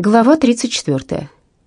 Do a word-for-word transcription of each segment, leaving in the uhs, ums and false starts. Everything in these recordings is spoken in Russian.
Глава тридцать четвёртая.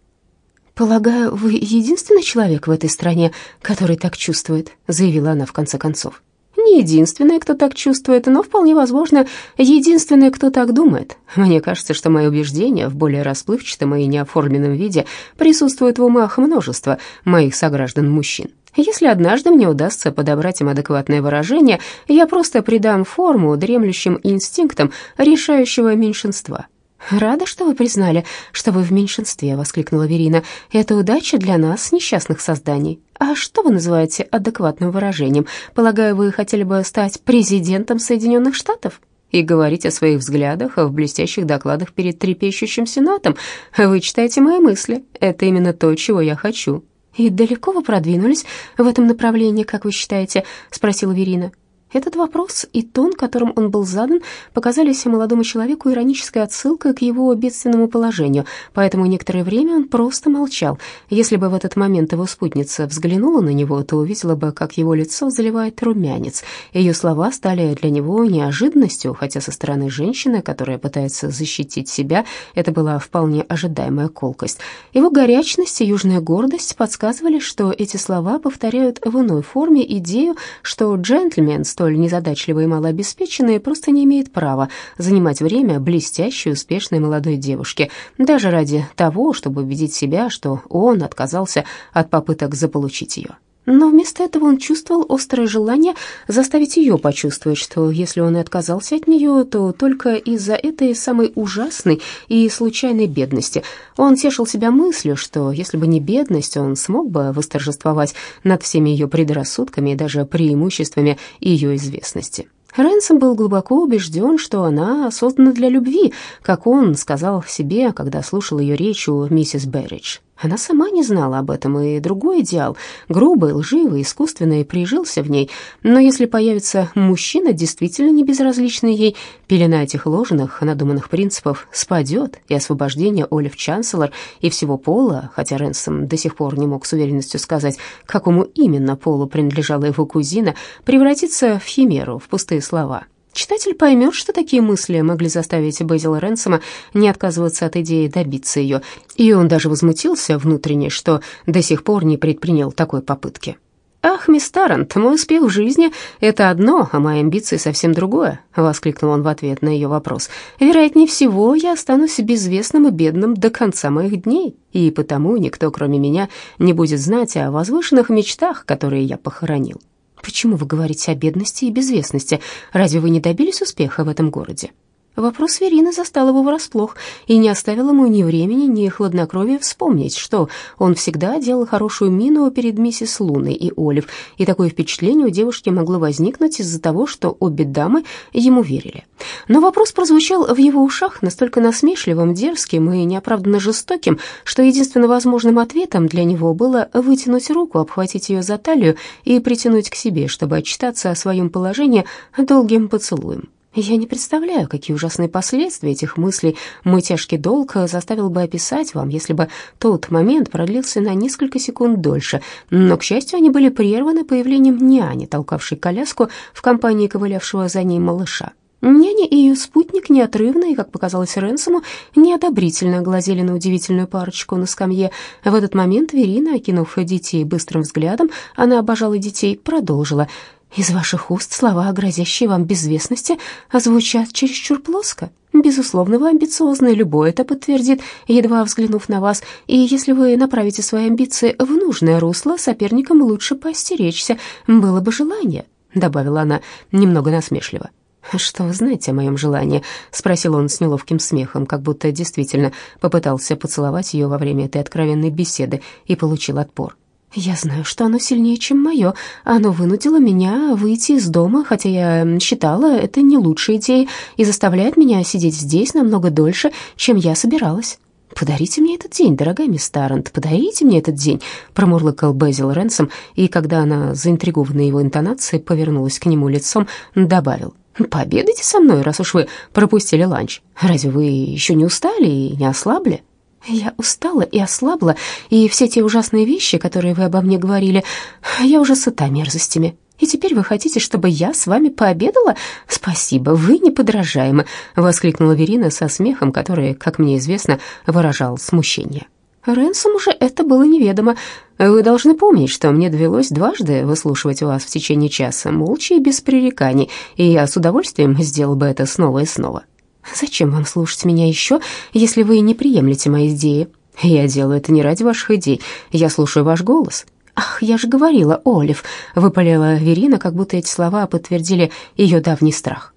«Полагаю, вы единственный человек в этой стране, который так чувствует», — заявила она в конце концов. «Не единственный, кто так чувствует, но вполне возможно, единственный, кто так думает. Мне кажется, что мои убеждения в более расплывчатом и неоформленном виде присутствуют в умах множества моих сограждан-мужчин. Если однажды мне удастся подобрать им адекватное выражение, я просто придам форму дремлющим инстинктам решающего меньшинства». «Рада, что вы признали, что вы в меньшинстве», — воскликнула Верина. «Это удача для нас, несчастных созданий. А что вы называете адекватным выражением? Полагаю, вы хотели бы стать президентом Соединенных Штатов и говорить о своих взглядах в блестящих докладах перед трепещущим Сенатом? Вы читаете мои мысли. Это именно то, чего я хочу». «И далеко вы продвинулись в этом направлении, как вы считаете?» — спросила Верина. Этот вопрос и тон, которым он был задан, показались молодому человеку иронической отсылкой к его бедственному положению, поэтому некоторое время он просто молчал. Если бы в этот момент его спутница взглянула на него, то увидела бы, как его лицо заливает румянец. Ее слова стали для него неожиданностью, хотя со стороны женщины, которая пытается защитить себя, это была вполне ожидаемая колкость. Его горячность и южная гордость подсказывали, что эти слова повторяют в иной форме идею, что джентльмен, столь незадачливый и малообеспеченный, просто не имеет права занимать время блестящей, успешной молодой девушки, даже ради того, чтобы убедить себя, что он отказался от попыток заполучить ее. Но вместо этого он чувствовал острое желание заставить ее почувствовать, что если он и отказался от нее, то только из-за этой самой ужасной и случайной бедности. Он тешил себя мыслью, что если бы не бедность, он смог бы восторжествовать над всеми ее предрассудками и даже преимуществами ее известности. Рэнсом был глубоко убежден, что она создана для любви, как он сказал себе, когда слушал ее речь у миссис Берридж. Она сама не знала об этом, и другой идеал, грубый, лживый, искусственный, прижился в ней. Но если появится мужчина, действительно не безразличный ей, пелена этих ложных, надуманных принципов спадет, и освобождение Олив Чанселор и всего пола, хотя Рэнсом до сих пор не мог с уверенностью сказать, какому именно полу принадлежала его кузина, превратится в химеру, в пустые слова. Читатель поймет, что такие мысли могли заставить Безила Рэнсома не отказываться от идеи добиться ее, и он даже возмутился внутренне, что до сих пор не предпринял такой попытки. «Ах, мисс Таррант, мой успех в жизни — это одно, а мои амбиции совсем другое», — воскликнул он в ответ на ее вопрос. «Вероятнее всего, я останусь безвестным и бедным до конца моих дней, и потому никто, кроме меня, не будет знать о возвышенных мечтах, которые я похоронил». «Почему вы говорите о бедности и безвестности? Разве вы не добились успеха в этом городе?» Вопрос Верины застал его врасплох и не оставил ему ни времени, ни хладнокровия вспомнить, что он всегда делал хорошую мину перед миссис Луной и Олив, и такое впечатление у девушки могло возникнуть из-за того, что обе дамы ему верили. Но вопрос прозвучал в его ушах настолько насмешливым, дерзким и неоправданно жестоким, что единственно возможным ответом для него было вытянуть руку, обхватить ее за талию и притянуть к себе, чтобы отчитаться о своем положении долгим поцелуем. Я не представляю, какие ужасные последствия этих мыслей мой тяжкий долг заставил бы описать вам, если бы тот момент продлился на несколько секунд дольше. Но, к счастью, они были прерваны появлением няни, толкавшей коляску в компании ковылявшего за ней малыша. Няня и ее спутник неотрывно и, как показалось Рэнсому, неодобрительно глазели на удивительную парочку на скамье. В этот момент Верина, окинув детей быстрым взглядом, она обожала детей, продолжила: «Из ваших уст слова, грозящие вам безвестности, звучат чересчур плоско. Безусловно, вы амбициозны, любой это подтвердит, едва взглянув на вас, и если вы направите свои амбиции в нужное русло, соперникам лучше поостеречься, было бы желание», — добавила она немного насмешливо. «Что вы знаете о моем желании?» — спросил он с неловким смехом, как будто действительно попытался поцеловать ее во время этой откровенной беседы и получил отпор. «Я знаю, что оно сильнее, чем мое. Оно вынудило меня выйти из дома, хотя я считала это не лучшей идеей, и заставляет меня сидеть здесь намного дольше, чем я собиралась». «Подарите мне этот день, дорогая мисс Таррант, подарите мне этот день», — промурлыкал Безил Рэнсом, и когда она, заинтригованная его интонацией, повернулась к нему лицом, добавил: «Пообедайте со мной, раз уж вы пропустили ланч. Разве вы еще не устали и не ослабли?» «Я устала и ослабла, и все те ужасные вещи, которые вы обо мне говорили, я уже сыта мерзостями». И теперь вы хотите, чтобы я с вами пообедала? Спасибо, вы неподражаемы!» — воскликнула Верина со смехом, который, как мне известно, выражал смущение. Ренсому же это было неведомо. «Вы должны помнить, что мне довелось дважды выслушивать вас в течение часа, молча и без пререканий, и я с удовольствием сделал бы это снова и снова». «Зачем вам слушать меня еще, если вы не приемлете мои идеи?» «Я делаю это не ради ваших идей, я слушаю ваш голос». «Ах, я же говорила, Олив», — выпалила Верина, как будто эти слова подтвердили ее давний страх.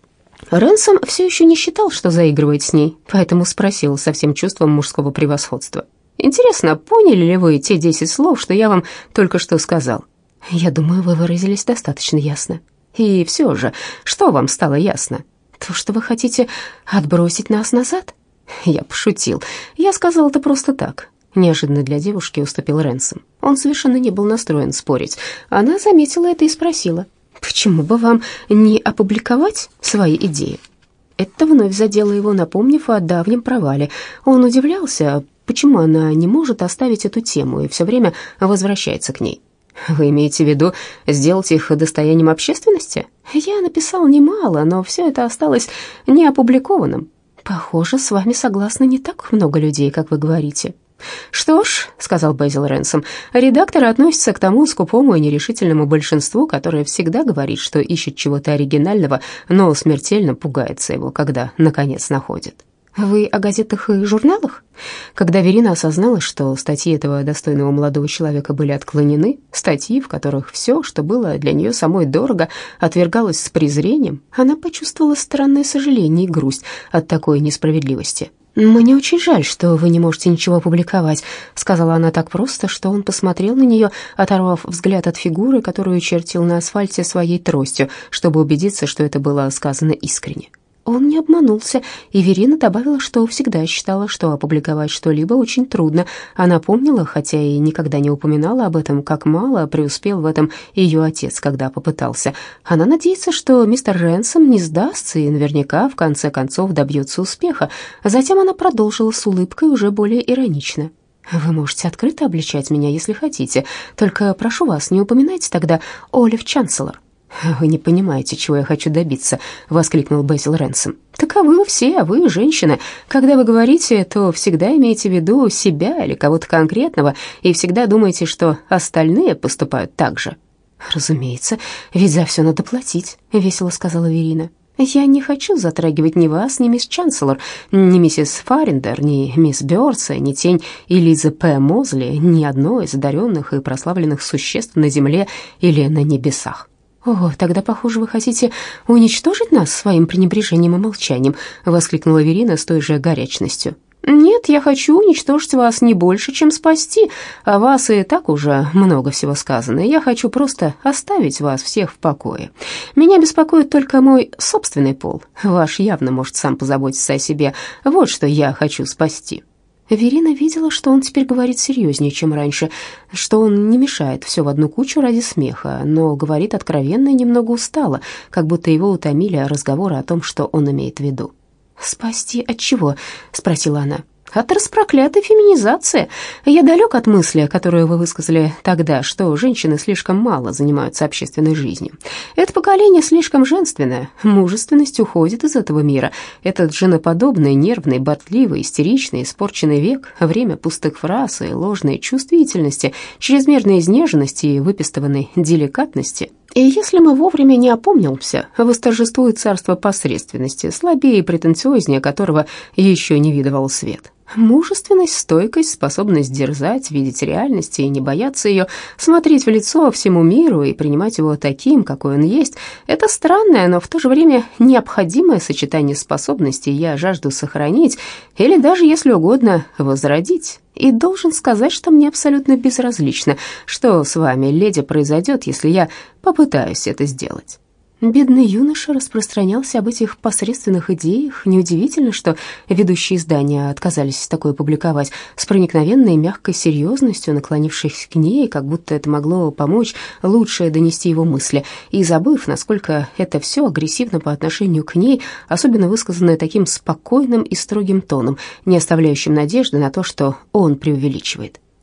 Ренсом все еще не считал, что заигрывает с ней, поэтому спросил со всем чувством мужского превосходства: «Интересно, поняли ли вы те десять слов, что я вам только что сказал?» «Я думаю, вы выразились достаточно ясно». «И все же, что вам стало ясно?» «То, что вы хотите отбросить нас назад?» «Я пошутил. Я сказал это просто так». Неожиданно для девушки уступил Ренсом. Он совершенно не был настроен спорить. Она заметила это и спросила: «Почему бы вам не опубликовать свои идеи?» Это вновь задело его, напомнив о давнем провале. Он удивлялся, почему она не может оставить эту тему и все время возвращается к ней. «Вы имеете в виду сделать их достоянием общественности?» «Я написал немало, но все это осталось неопубликованным». «Похоже, с вами согласны не так много людей, как вы говорите». «Что ж», — сказал Безил Ренсом, — «редакторы относятся к тому скупому и нерешительному большинству, которое всегда говорит, что ищет чего-то оригинального, но смертельно пугается его, когда, наконец, находит». «Вы о газетах и журналах?» Когда Верина осознала, что статьи этого достойного молодого человека были отклонены, статьи, в которых все, что было для нее самой дорого, отвергалось с презрением, она почувствовала странное сожаление и грусть от такой несправедливости. «Мне очень жаль, что вы не можете ничего опубликовать», — сказала она так просто, что он посмотрел на нее, оторвав взгляд от фигуры, которую чертил на асфальте своей тростью, чтобы убедиться, что это было сказано искренне. Он не обманулся, и Верина добавила, что всегда считала, что опубликовать что-либо очень трудно. Она помнила, хотя и никогда не упоминала об этом, как мало преуспел в этом ее отец, когда попытался. Она надеется, что мистер Ренсом не сдастся и наверняка в конце концов добьется успеха. Затем она продолжила с улыбкой, уже более иронично: «Вы можете открыто обличать меня, если хотите, только прошу вас, не упоминайте тогда Олив Чанселор». «Вы не понимаете, чего я хочу добиться», — воскликнул Безил Ренсом. «Таковы вы все, а вы, женщина. Когда вы говорите, то всегда имеете в виду себя или кого-то конкретного, и всегда думаете, что остальные поступают так же». «Разумеется, ведь за все надо платить», — весело сказала Верина. «Я не хочу затрагивать ни вас, ни мисс Чанселор, ни миссис Фарриндер, ни мисс Бёрдса, ни тень Элизы П. Мозли, ни одной из одаренных и прославленных существ на земле или на небесах». «О, тогда, похоже, вы хотите уничтожить нас своим пренебрежением и молчанием», — воскликнула Верина с той же горячностью. «Нет, я хочу уничтожить вас не больше, чем спасти. О вас и так уже много всего сказано. Я хочу просто оставить вас всех в покое. Меня беспокоит только мой собственный пол. Ваш явно может сам позаботиться о себе. Вот что я хочу спасти». Верина видела, что он теперь говорит серьезнее, чем раньше, что он не мешает все в одну кучу ради смеха, но говорит откровенно и немного устало, как будто его утомили разговоры о том, что он имеет в виду. «Спасти от чего?» — спросила она. «От распроклятой феминизации. Я далек от мысли, которую вы высказали тогда, что женщины слишком мало занимаются общественной жизнью. Это поколение слишком женственное, мужественность уходит из этого мира. Этот женоподобный, нервный, болтливый, истеричный, испорченный век, время пустых фраз и ложной чувствительности, чрезмерной изнеженности и выпистыванной деликатности. И если мы вовремя не опомнимся, восторжествует царство посредственности, слабее и претенциознее которого еще не видывал свет. Мужественность, стойкость, способность дерзать, видеть реальность и не бояться ее, смотреть в лицо всему миру и принимать его таким, какой он есть — это странное, но в то же время необходимое сочетание способностей я жажду сохранить или даже, если угодно, возродить. И должен сказать, что мне абсолютно безразлично, что с вами, леди, произойдет, если я попытаюсь это сделать». Бедный юноша распространялся об этих посредственных идеях. Неудивительно, что ведущие издания отказались такое публиковать, с проникновенной мягкой серьезностью, наклонившись к ней, как будто это могло помочь лучше донести его мысли, и забыв, насколько это все агрессивно по отношению к ней, особенно высказанное таким спокойным и строгим тоном, не оставляющим надежды на то, что он преувеличивает.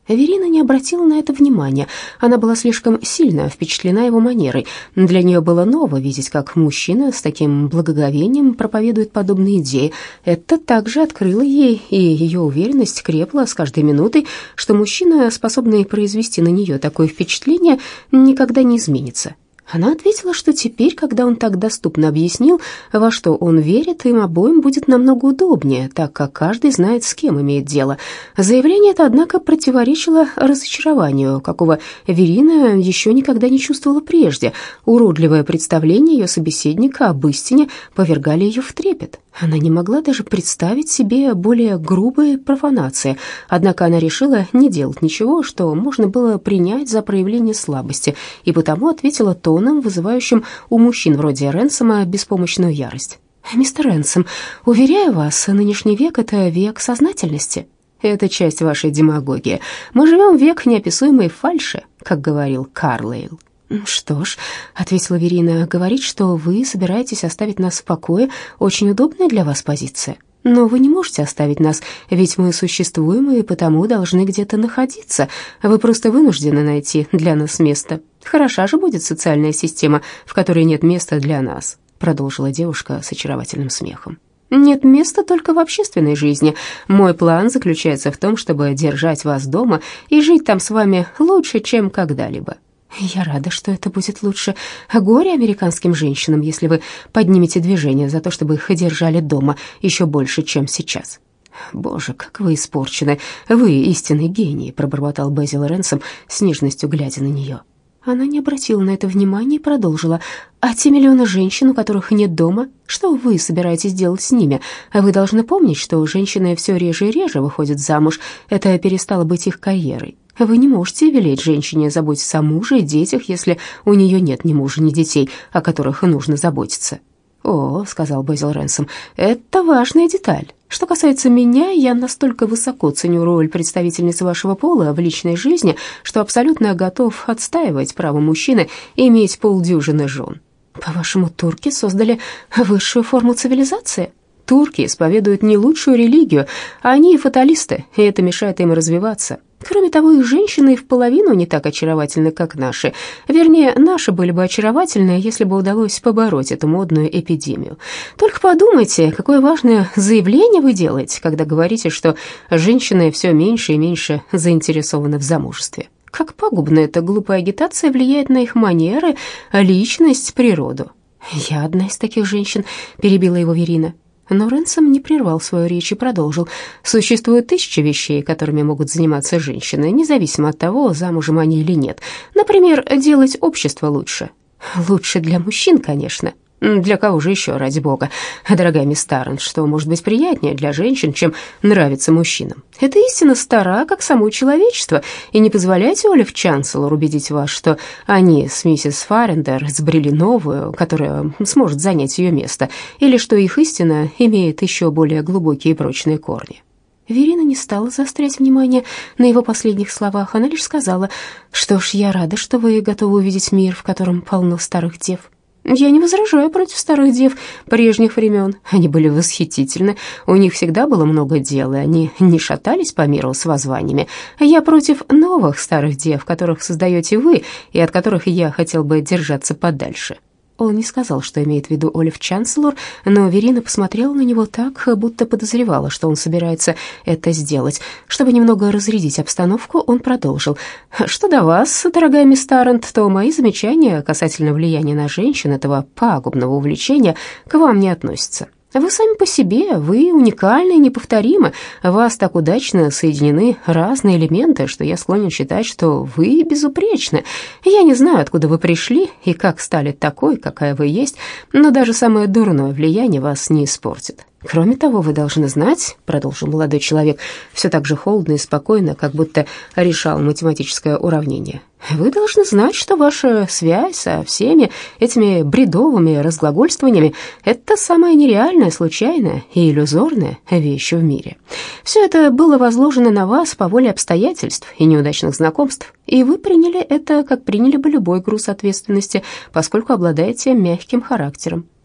Верина не обратила на это внимания. Она была слишком сильно впечатлена его манерой. Для нее было ново видеть, как мужчина с таким благоговением проповедует подобные идеи. Это также открыло ей, и ее уверенность крепла с каждой минутой, что мужчина, способный произвести на нее такое впечатление, никогда не изменится. Она ответила, что теперь, когда он так доступно объяснил, во что он верит, им обоим будет намного удобнее, так как каждый знает, с кем имеет дело. Заявление это, однако, противоречило разочарованию, какого Верина еще никогда не чувствовала прежде. Уродливое представление ее собеседника об истине повергали ее в трепет. Она не могла даже представить себе более грубой профанации, однако она решила не делать ничего, что можно было принять за проявление слабости, и потому ответила тоном, вызывающим у мужчин вроде Ренсома беспомощную ярость. «Мистер Ренсом, уверяю вас, нынешний век — это век сознательности». «Это часть вашей демагогии. Мы живем в век неописуемой фальши», как говорил Карлейл. «Что ж», — ответила Верина, — «говорить, что вы собираетесь оставить нас в покое, очень удобная для вас позиция. Но вы не можете оставить нас, ведь мы существуем и потому должны где-то находиться. Вы просто вынуждены найти для нас место. Хороша же будет социальная система, в которой нет места для нас», продолжила девушка с очаровательным смехом. «Нет места только в общественной жизни. Мой план заключается в том, чтобы держать вас дома и жить там с вами лучше, чем когда-либо». «Я рада, что это будет лучше. Горе американским женщинам, если вы поднимете движение за то, чтобы их держали дома еще больше, чем сейчас». «Боже, как вы испорчены! Вы истинный гений», — пробормотал Безил Ренсом с нежностью, глядя на нее. Она не обратила на это внимания и продолжила. «А те миллионы женщин, у которых нет дома, что вы собираетесь делать с ними? Вы должны помнить, что женщины все реже и реже выходят замуж. Это перестало быть их карьерой. Вы не можете велеть женщине заботиться о муже и детях, если у нее нет ни мужа, ни детей, о которых нужно заботиться». «О», — сказал Безил Ренсом, — «это важная деталь. Что касается меня, я настолько высоко ценю роль представительницы вашего пола в личной жизни, что абсолютно готов отстаивать право мужчины иметь полдюжины жен». «По-вашему, турки создали высшую форму цивилизации?» «Турки исповедуют не лучшую религию, а они фаталисты, и это мешает им развиваться. Кроме того, их женщины и в половину не так очаровательны, как наши. Вернее, наши были бы очаровательны, если бы удалось побороть эту модную эпидемию. Только подумайте, какое важное заявление вы делаете, когда говорите, что женщины все меньше и меньше заинтересованы в замужестве. Как пагубно эта глупая агитация влияет на их манеры, личность, природу». «Я одна из таких женщин», — перебила его Верина. Но Ренсом не прервал свою речь и продолжил. «Существует тысячи вещей, которыми могут заниматься женщины, независимо от того, замужем они или нет. Например, делать общество лучше». «Лучше для мужчин, конечно». «Для кого же еще, ради бога? Дорогая мисс Таррант, что может быть приятнее для женщин, чем нравится мужчинам? Эта истина стара, как само человечество, и не позволяйте Олив Чанселор убедить вас, что они с миссис Фарендер сбрели новую, которая сможет занять ее место, или что их истина имеет еще более глубокие и прочные корни». Верина не стала заострять внимание на его последних словах, она лишь сказала: «Что ж, я рада, что вы готовы увидеть мир, в котором полно старых дев». «Я не возражаю против старых дев прежних времен. Они были восхитительны, у них всегда было много дел, и они не шатались по миру с воззваниями. Я против новых старых дев, которых создаете вы, и от которых я хотел бы держаться подальше». Он не сказал, что имеет в виду Олив Чанселор, но Верина посмотрела на него так, будто подозревала, что он собирается это сделать. Чтобы немного разрядить обстановку, он продолжил. «Что до вас, дорогая мисс Таррант, то мои замечания касательно влияния на женщин этого пагубного увлечения к вам не относятся. Вы сами по себе, вы уникальны и неповторимы. В вас так удачно соединены разные элементы, что я склонен считать, что вы безупречны. Я не знаю, откуда вы пришли и как стали такой, какая вы есть, но даже самое дурное влияние вас не испортит. Кроме того, вы должны знать, — продолжил молодой человек, все так же холодно и спокойно, как будто решал математическое уравнение, — вы должны знать, что ваша связь со всеми этими бредовыми разглагольствованиями — это самая нереальная, случайная и иллюзорная вещь в мире. Все это было возложено на вас по воле обстоятельств и неудачных знакомств, и вы приняли это, как приняли бы любой груз ответственности, поскольку обладаете мягким характером.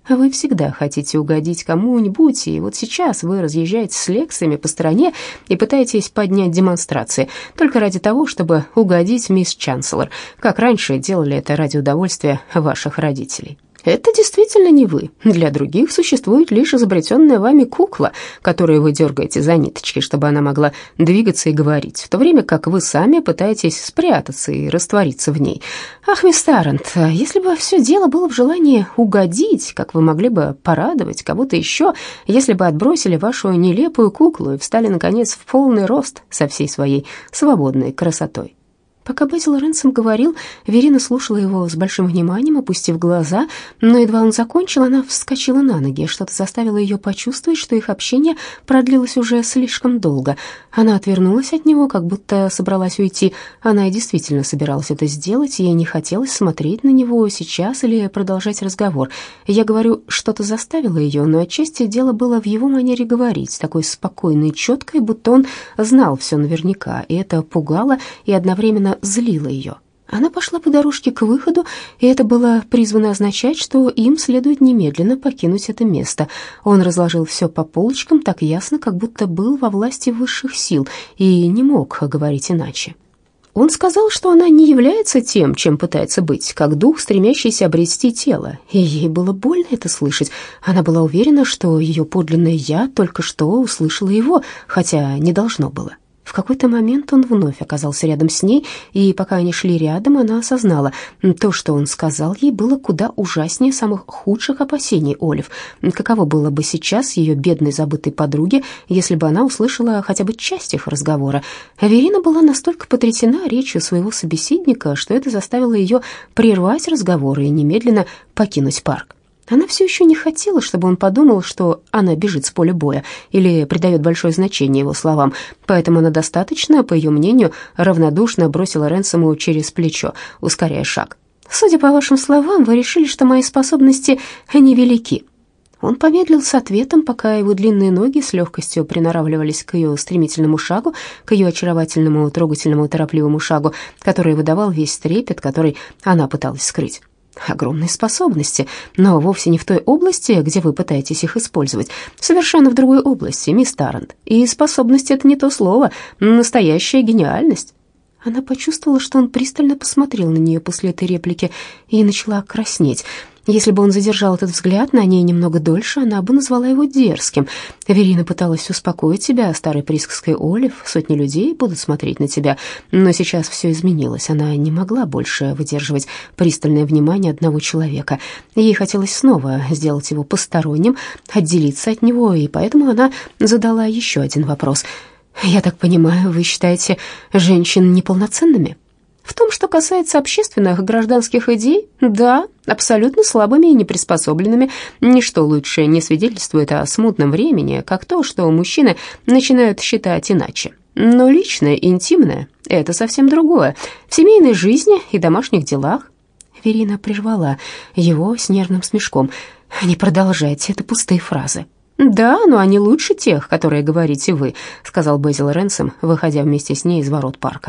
Вы всегда хотите угодить кому-нибудь, и вот сейчас вы разъезжаете с лекциями по стране и пытаетесь поднять демонстрации только ради того, чтобы угодить мисс Чанселор, как раньше делали это ради удовольствия ваших родителей. Это действительно не вы. Для других существует лишь изобретенная вами кукла, которую вы дергаете за ниточки, чтобы она могла двигаться и говорить, в то время как вы сами пытаетесь спрятаться и раствориться в ней. Ах, мисс Таррант, если бы все дело было в желании угодить, как вы могли бы порадовать кого-то еще, если бы отбросили вашу нелепую куклу и встали, наконец, в полный рост со всей своей свободной красотой. Пока Безил Ренсом говорил, Верина слушала его с большим вниманием, опустив глаза, но едва он закончил, она вскочила на ноги. Что-то заставило ее почувствовать, что их общение продлилось уже слишком долго. Она отвернулась от него, как будто собралась уйти. Она и действительно собиралась это сделать, ей не хотелось смотреть на него сейчас или продолжать разговор. Я говорю, что-то заставило ее, но отчасти дело было в его манере говорить, такой спокойной и четкой, будто он знал все наверняка, и это пугало и одновременно злило ее. Она пошла по дорожке к выходу, и это было призвано означать, что им следует немедленно покинуть это место. Он разложил все по полочкам так ясно, как будто был во власти высших сил и не мог говорить иначе. Он сказал, что она не является тем, чем пытается быть, как дух, стремящийся обрести тело, и ей было больно это слышать. Она была уверена, что ее подлинное «я» только что услышала его, хотя не должно было. В какой-то момент он вновь оказался рядом с ней, и пока они шли рядом, она осознала, то, что он сказал ей, было куда ужаснее самых худших опасений Олив. Каково было бы сейчас ее бедной забытой подруге, если бы она услышала хотя бы часть их разговора? Верина была настолько потрясена речью своего собеседника, что это заставило ее прервать разговор и немедленно покинуть парк. Она все еще не хотела, чтобы он подумал, что она бежит с поля боя или придает большое значение его словам, поэтому она достаточно, по ее мнению, равнодушно бросила Ренсому через плечо, ускоряя шаг. «Судя по вашим словам, вы решили, что мои способности невелики». Он помедлил с ответом, пока его длинные ноги с легкостью приноравливались к ее стремительному шагу, к ее очаровательному, трогательному, торопливому шагу, который выдавал весь трепет, который она пыталась скрыть. Огромные способности, но вовсе не в той области, где вы пытаетесь их использовать. Совершенно в другой области, мисс Таррант. И способность — это не то слово, настоящая гениальность. Она почувствовала, что он пристально посмотрел на нее после этой реплики и начала краснеть. Если бы он задержал этот взгляд на ней немного дольше, она бы назвала его дерзким. Верина пыталась успокоить себя старой присказкой Олив: сотни людей будут смотреть на тебя. Но сейчас все изменилось. Она не могла больше выдерживать пристальное внимание одного человека. Ей хотелось снова сделать его посторонним, отделиться от него, и поэтому она задала еще один вопрос. «Я так понимаю, вы считаете женщин неполноценными?» В том, что касается общественных и гражданских идей, да, абсолютно слабыми и неприспособленными. Ничто лучше не свидетельствует о смутном времени, как то, что мужчины начинают считать иначе. Но личное, интимное — это совсем другое. В семейной жизни и домашних делах. Верина прервала его с нервным смешком. «Не продолжайте, это пустые фразы». «Да, но они лучше тех, которые говорите вы», — сказал Безил Ренсом, выходя вместе с ней из ворот парка.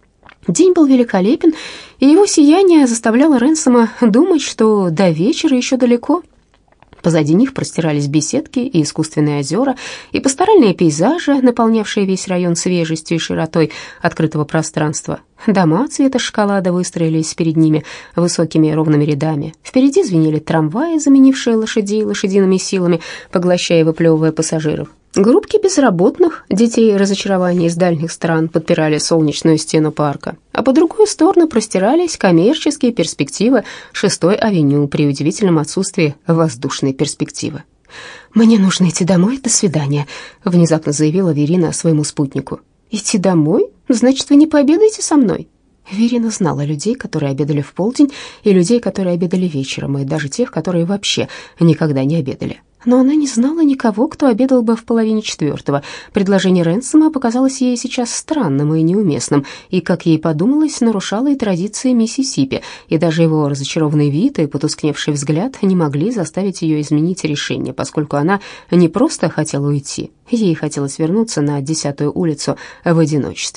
День был великолепен, и его сияние заставляло Ренсома думать, что до вечера еще далеко. Позади них простирались беседки и искусственные озера, и пасторальные пейзажи, наполнявшие весь район свежестью и широтой открытого пространства. Дома цвета шоколада выстроились перед ними высокими ровными рядами. Впереди звенели трамваи, заменившие лошадей лошадиными силами, поглощая и выплевывая пассажиров. Группки безработных, детей разочарования из дальних стран, подпирали солнечную стену парка, а по другую сторону простирались коммерческие перспективы шестой авеню при удивительном отсутствии воздушной перспективы. «Мне нужно идти домой, до свидания», — внезапно заявила Верина своему спутнику. «Идти домой? Значит, вы не пообедаете со мной?» Верина знала людей, которые обедали в полдень, и людей, которые обедали вечером, и даже тех, которые вообще никогда не обедали. Но она не знала никого, кто обедал бы в половине четвертого. Предложение Ренсома показалось ей сейчас странным и неуместным, и, как ей подумалось, нарушало и традиции Миссисипи, и даже его разочарованный вид и потускневший взгляд не могли заставить ее изменить решение, поскольку она не просто хотела уйти, ей хотелось вернуться на десятую улицу в одиночестве.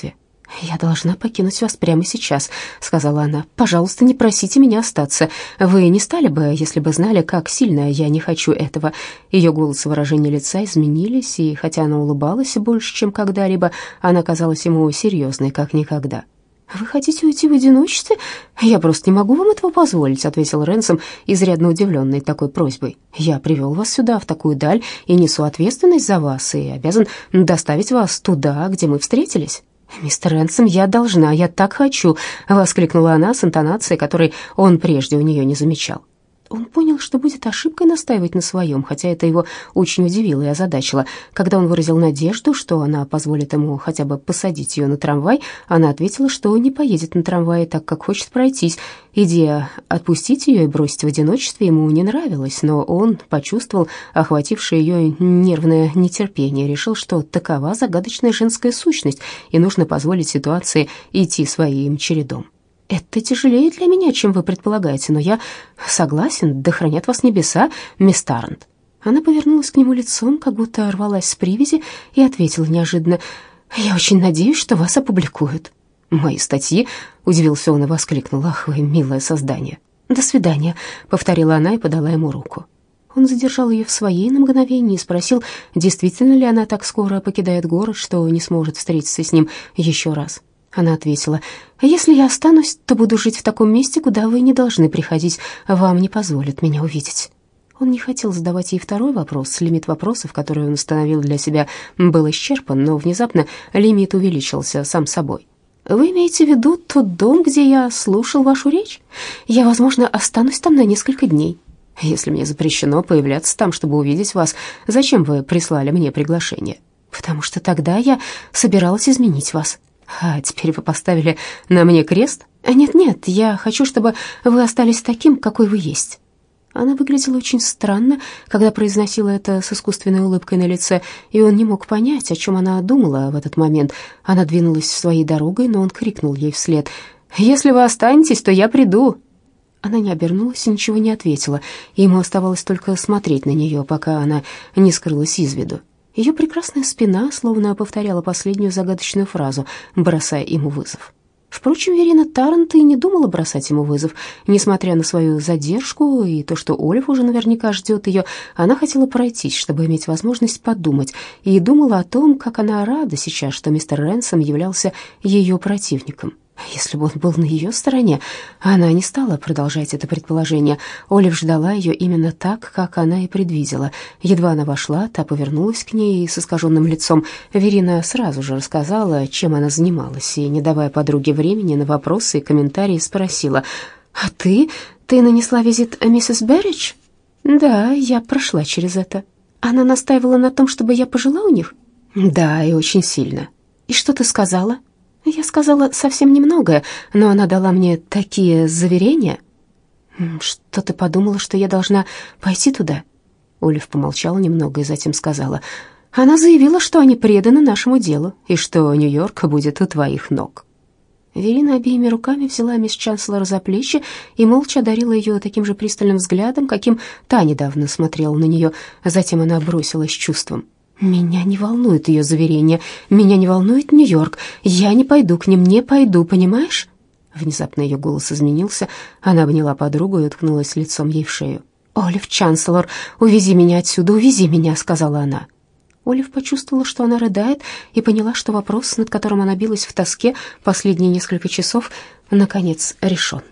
«Я должна покинуть вас прямо сейчас», — сказала она. «Пожалуйста, не просите меня остаться. Вы не стали бы, если бы знали, как сильно я не хочу этого». Ее голос и выражение лица изменились, и хотя она улыбалась больше, чем когда-либо, она казалась ему серьезной, как никогда. «Вы хотите уйти в одиночестве? Я просто не могу вам этого позволить», — ответил Ренсом, изрядно удивленный такой просьбой. «Я привел вас сюда, в такую даль, и несу ответственность за вас, и обязан доставить вас туда, где мы встретились». «Мистер Ренсом, я должна, я так хочу», — воскликнула она с интонацией, которой он прежде у нее не замечал. Он понял, что будет ошибкой настаивать на своем, хотя это его очень удивило и озадачило. Когда он выразил надежду, что она позволит ему хотя бы посадить ее на трамвай, она ответила, что не поедет на трамвае, так как хочет пройтись. Идея отпустить ее и бросить в одиночестве ему не нравилась, но он почувствовал охватившее ее нервное нетерпение, решил, что такова загадочная женская сущность, и нужно позволить ситуации идти своим чередом. «Это тяжелее для меня, чем вы предполагаете, но я согласен, да хранят вас небеса, мисс Таррант». Она повернулась к нему лицом, как будто рвалась с привязи, и ответила неожиданно: «Я очень надеюсь, что вас опубликуют». «Мои статьи?» — удивился он и воскликнул: «Ах вы, милое создание!» «До свидания», — повторила она и подала ему руку. Он задержал ее в своей на мгновение и спросил, действительно ли она так скоро покидает город, что не сможет встретиться с ним еще раз. Она ответила: «Если я останусь, то буду жить в таком месте, куда вы не должны приходить. Вам не позволят меня увидеть». Он не хотел задавать ей второй вопрос. Лимит вопросов, который он установил для себя, был исчерпан, но внезапно лимит увеличился сам собой. «Вы имеете в виду тот дом, где я слушал вашу речь? Я, возможно, останусь там на несколько дней. Если мне запрещено появляться там, чтобы увидеть вас, зачем вы прислали мне приглашение?» «Потому что тогда я собиралась изменить вас». «А теперь вы поставили на мне крест?» «Нет-нет, я хочу, чтобы вы остались таким, какой вы есть». Она выглядела очень странно, когда произносила это с искусственной улыбкой на лице, и он не мог понять, о чем она думала в этот момент. Она двинулась своей дорогой, но он крикнул ей вслед: «Если вы останетесь, то я приду». Она не обернулась и ничего не ответила, и ему оставалось только смотреть на нее, пока она не скрылась из виду. Ее прекрасная спина словно повторяла последнюю загадочную фразу, бросая ему вызов. Впрочем, Верина Таррант и не думала бросать ему вызов. Несмотря на свою задержку и то, что Олив уже наверняка ждет ее, она хотела пройтись, чтобы иметь возможность подумать, и думала о том, как она рада сейчас, что мистер Ренсом являлся ее противником. Если бы он был на ее стороне, она не стала продолжать это предположение. Олив ждала ее именно так, как она и предвидела. Едва она вошла, та повернулась к ней с искаженным лицом. Верина сразу же рассказала, чем она занималась, и, не давая подруге времени на вопросы и комментарии, спросила: «А ты? Ты нанесла визит миссис Берридж?» «Да, я прошла через это». «Она настаивала на том, чтобы я пожила у них?» «Да, и очень сильно». «И что ты сказала?» «Я сказала совсем немногое, но она дала мне такие заверения». «Что ты подумала, что я должна пойти туда?» Олив помолчала немного и затем сказала: «Она заявила, что они преданы нашему делу и что Нью-Йорк будет у твоих ног». Верина обеими руками взяла мисс Чанселор за плечи и молча одарила ее таким же пристальным взглядом, каким та недавно смотрела на нее. Затем она бросилась с чувством: «Меня не волнует ее заверение, меня не волнует Нью-Йорк, я не пойду к ним, не пойду, понимаешь?» Внезапно ее голос изменился, она обняла подругу и уткнулась лицом ей в шею. «Олив Чанселор, увези меня отсюда, увези меня», — сказала она. Олив почувствовала, что она рыдает, и поняла, что вопрос, над которым она билась в тоске последние несколько часов, наконец решен.